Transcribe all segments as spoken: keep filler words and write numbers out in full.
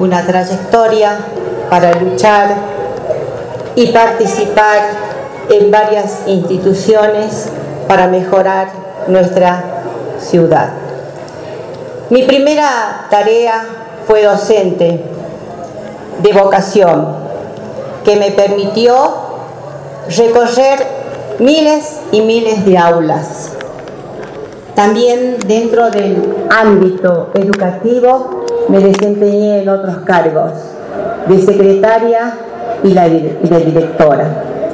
una trayectoria para luchar y participar en varias instituciones para mejorar nuestra ciudad. Mi primera tarea fue docente de vocación, que me permitió recorrer miles y miles de aulas. También dentro del ámbito educativo me desempeñé en otros cargos, de secretaria y de directora.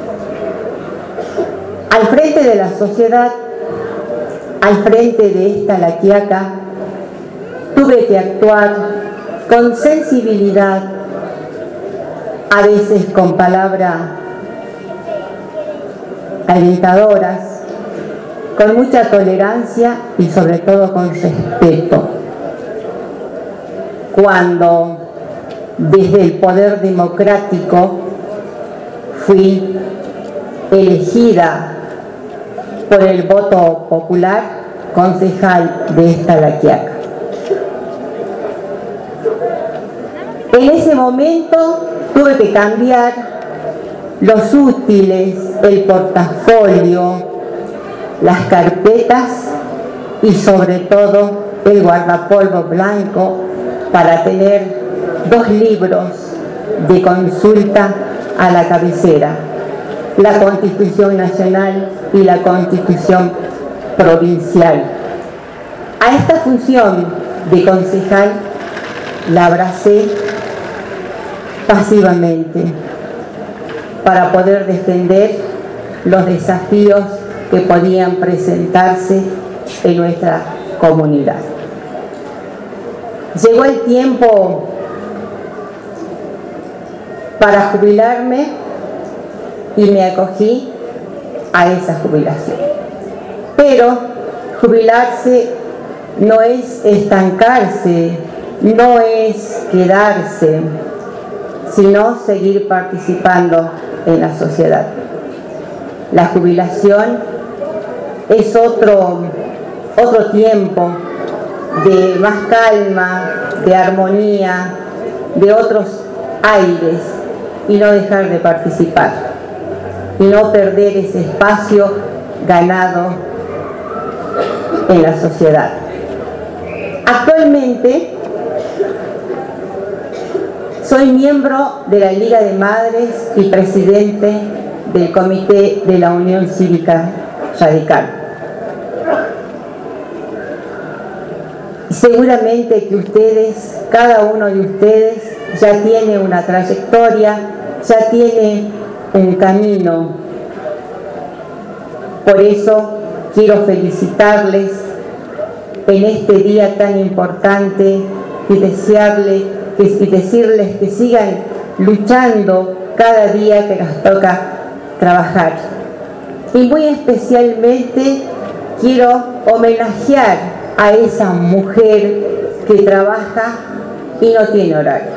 Al frente de la sociedad, al frente de esta La Quiaca, tuve que actuar con sensibilidad, a veces con palabras alentadoras, con mucha tolerancia y sobre todo con respeto. Cuando desde el poder democrático fui elegida por el voto popular concejal de esta La Quiaca. En ese momento tuve que cambiar los útiles, el portafolio, las carpetas y sobre todo el guardapolvo blanco para tener dos libros de consulta a la cabecera, la Constitución Nacional y la Constitución Provincial. A esta función de concejal la abracé pasivamente para poder defender los desafíos que podían presentarse en nuestra comunidad. Llegó el tiempo para jubilarme y me acogí a esa jubilación. Pero jubilarse no es estancarse, no es quedarse, sino seguir participando en la sociedad. La jubilación es otro, otro tiempo de más calma, de armonía, de otros aires, y no dejar de participar, y no perder ese espacio ganado en la sociedad. Actualmente soy miembro de la Liga de Madres y presidente del Comité de la Unión Cívica Radical. Seguramente que ustedes, cada uno de ustedes, ya tiene una trayectoria, ya tiene un camino. Por eso quiero felicitarles en este día tan importante y desearles y decirles que sigan luchando cada día que nos toca trabajar. Y muy especialmente quiero homenajear a esa mujer que trabaja y no tiene horario,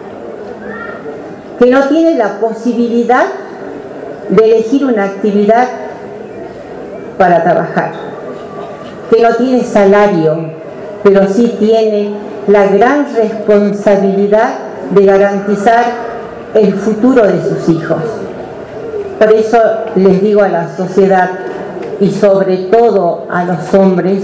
que no tiene la posibilidad de elegir una actividad para trabajar, que no tiene salario, pero sí tiene la gran responsabilidad de garantizar el futuro de sus hijos. Por eso les digo a la sociedad y sobre todo a los hombres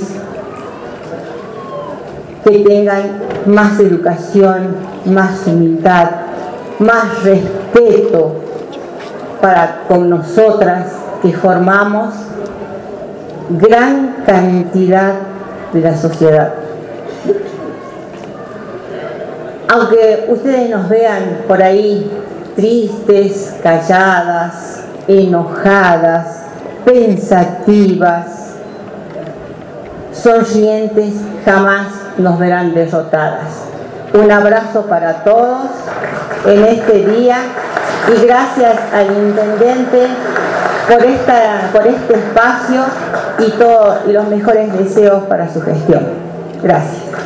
que tengan más educación, más humildad, más respeto para con nosotras que formamos gran cantidad de la sociedad. Aunque ustedes nos vean por ahí tristes, calladas, enojadas, pensativas, sonrientes, jamás nos verán derrotadas. Un abrazo para todos en este día y gracias al intendente por, esta, por este espacio y, todo, y los mejores deseos para su gestión. Gracias.